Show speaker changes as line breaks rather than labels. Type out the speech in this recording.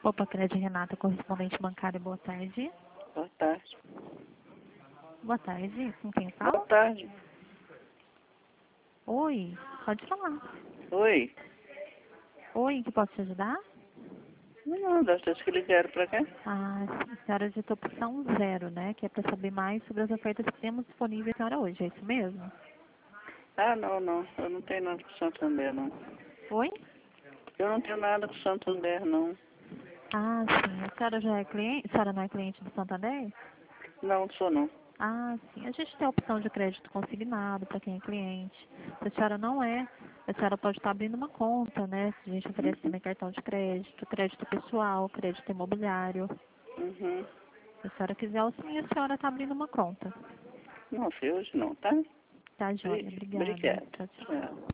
Opa, Crédito Renata, correspondente bancário, boa tarde.
Boa tarde.
Boa tarde, com quem
Boa
fala?
tarde.
Oi, pode falar.
Oi.
Oi, que posso te ajudar?
Não, das pessoas que ligaram pra cá.
Ah, a senhora digitou opção 0, né? Que é para saber mais sobre as ofertas que temos disponíveis a senhora hoje, é isso mesmo?
Ah, não. Eu não tenho nada com Santander, não.
Oi?
Eu não tenho nada com Santander, não.
Ah, sim. A senhora já é cliente? A senhora não é cliente do Santander?
Não sou, não.
Ah, sim. A gente tem a opção de crédito consignado para quem é cliente. Se a senhora não é, a senhora pode estar abrindo uma conta, né? A gente oferece
Uhum.
também cartão de crédito pessoal, crédito imobiliário.
Uhum.
Se a senhora quiser, sim, a senhora está abrindo uma conta.
Não sei hoje não, tá?
Tá, joia. Obrigada.
Obrigada.
Tchau, tchau.
Tchau.